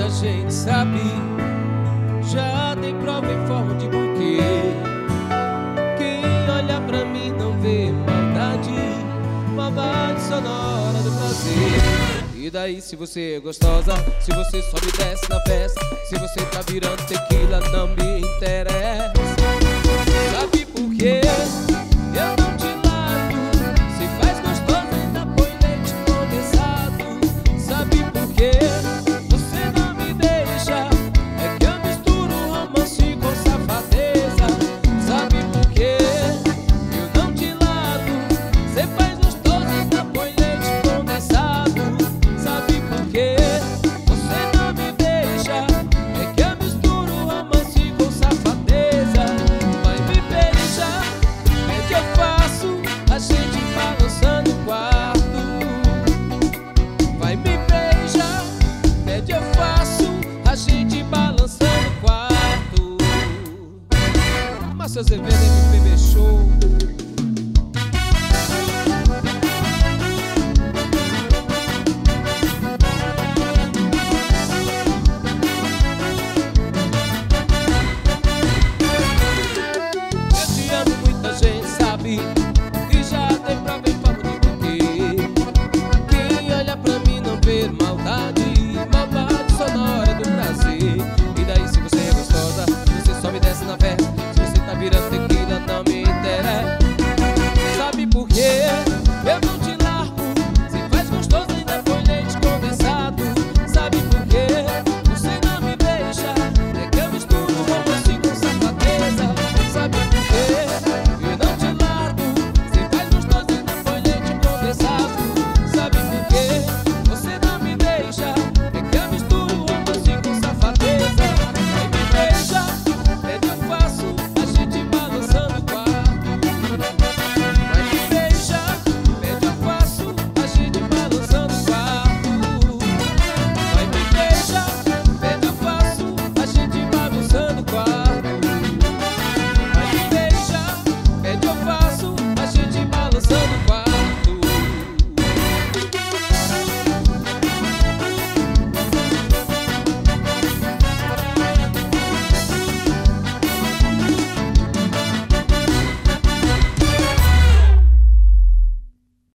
a gente sabe, já tem prova em forma de buquê. Quem olha pra mim não vê maldade, maldade só na hora do prazer. E daí se você é gostosa, se você sobe e desce na festa, se você tá virando tequila não me interessa. Sabe por quê? Eu não te largo, se faz gostoso ainda põe leite condensado. Sabe por quê? Você não me deixa, é que eu misturo romance com safadeza. Sabe por quê? Eu não te largo, você faz gostoso ainda põe leite condensado. Sabe por quê? Você não me deixa, é que eu misturo romance com safadeza. Vai me beijar, é que eu faço a gente balançando o quarto. Vai me beijar, é que eu faço a gente balançando o quarto. Márcio Azevedo, MPB Show.